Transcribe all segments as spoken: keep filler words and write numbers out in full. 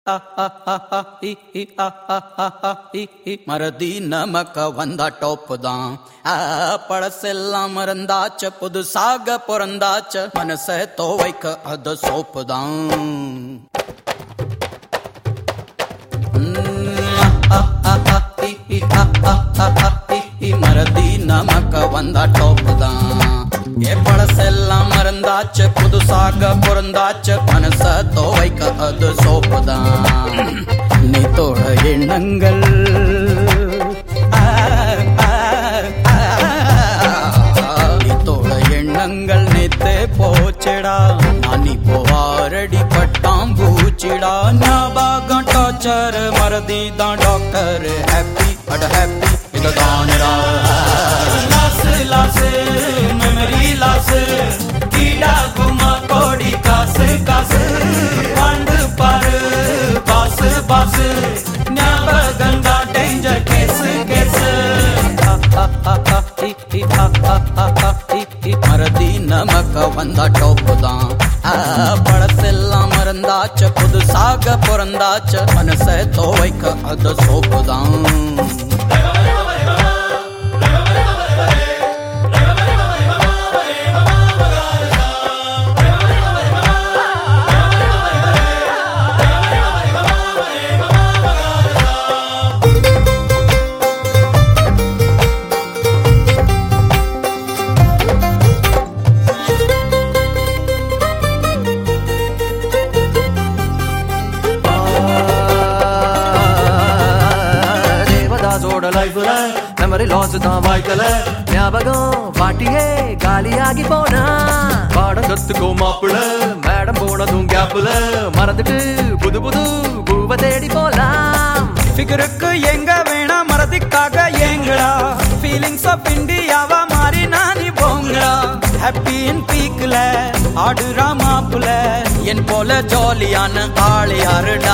மறதி நமக்க வந்தா டோப்பு தான். பழசெல்லாம் மறந்தாச்ச புதுசாக பிறந்தாச்ச மனச துவைக்க அது சோப்பு தான். மறதி நமக்க வந்தா டோப்பு தான். ஏ பழசெல்லாம் மறந்தாச்சு புதுசாக பிறந்தாச்சு மனச துவைக்க அது சோப்பு தான். நீ தோட எண்ணங்கள் நீ தோட எண்ணங்கள் நேத்தே போச்சடா. நான் இப்போ வாரடி பட்டாம் பூச்சிடா. ஞாபகம் டார்ச்சர் மறதி தான் டாக்டர். ஹாப்பி அட ஹாப்பி இதுதானடா. லாசு லாசு மெமரி லாசு கீடா குமா கோடி காசு காசு பாண்டு பாரு பாசு பாசு ஞாபகந்தா டேஞ்சர் கேசு கேசு. மறதி நமக்க வந்தா டோப்பு தான். பழசெல்லாம் மறந்தாச்ச புதுசாக பிறந்தாச்ச மனச துவைக்க அது சோப்பு தான். லைஃப்ல மெமரி லாஸ் தான் வாழ்க்கல. ஞாபகம் பாட்டியே காலியாகி போனா. பாடம் கத்துக்கோ மாப்பிள மேடம் போனதும் கேப்ல மறந்துட்டு புது புது பூவ தேடி போலாம். ஃபிகருக்கு எங்க வேணா மறதிக்காக ஏங்கடா. ஃபீலிங்ஸ் ஆஃப் இந்தியாவா மாறி நானி போங்கடா. ஹாப்பி இன் பீக்ல ஆடுறா மாப்புல என் போல ஜாலியான ஆளு யாருடா.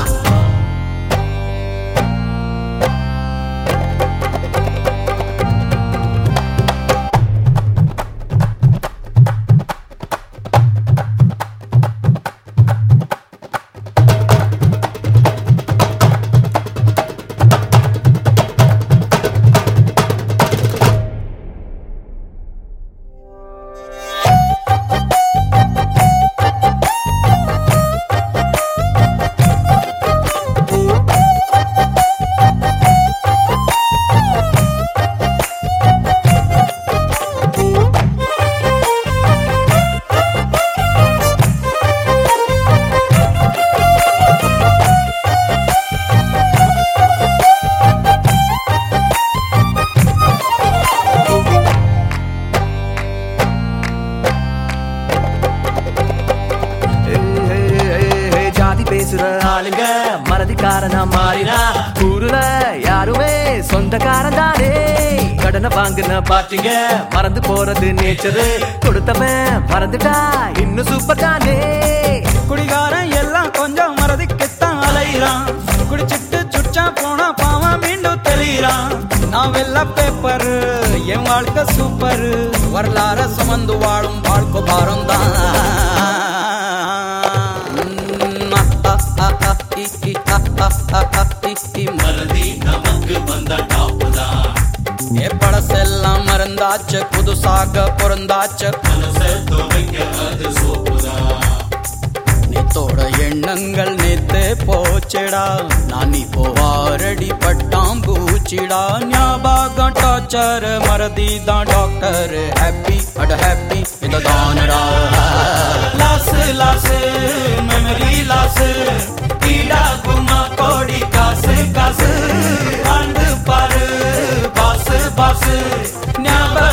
பேசுற ஆளுங்க மறதிக்காரனா மாறினா. ஊருல யாருமே சொந்தக்காரன் தானே. கடனை வாங்கின பாட்டிங்க மறந்து போறது நேச்சரு. கொடுத்தவன் மறந்துட்டா இன்னும் சூப்பர் தானே. குடிகாரன் எல்லாம் கொஞ்சம் மறதிக்குத்தான் அலைகிறான். குடிச்சிட்டு சுற்றா போனா பாவம் மீண்டும் தெளிகிறான். நான் வெள்ள பேப்பர் என் வாழ்க்கை சூப்பர். வரலாற சுமந்து வாழும் வாழ்க்கை பாரம் தான். மறதி நமக்கு வந்த டாப்பு தான். ஏ பழசெல்லாம் மறந்தாச்சு புதுசாக பிறந்தாச்சு மனச துவைக்க அது சோப்பு தான். நீ தோட எண்ணங்கள் நேத்தே போச்சடா. நான் இப்போ வாரடி பட்டாம் பூச்சிடா. ஞாபகம் டார்ச்சர் மறதி தான் டாக்டர். ஹாப்பி அட ஹாப்பி இதுதானடா. லாசு லாசு மெமரி லாசு கீடா குமா கோடி காசு காசு ஆண்டு பாரு பாசு பாசு ஞாபகம்